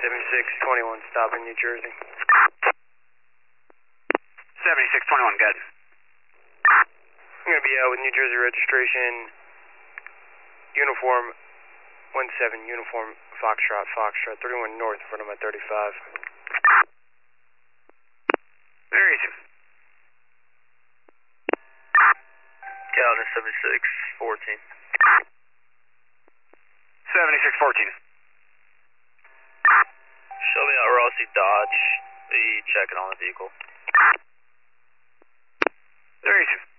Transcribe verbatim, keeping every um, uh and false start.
seventy-six twenty-one, stop in New Jersey. seventy-six twenty-one, good. I'm going to be out with New Jersey registration, uniform one seven, uniform Foxtrot, Foxtrot, thirty-one north in front of my thirty-five. Very easy. Calvin seventy-six fourteen. seventy-six fourteen. Show me out Rossi Dodge. Be checking on the vehicle. Very easy.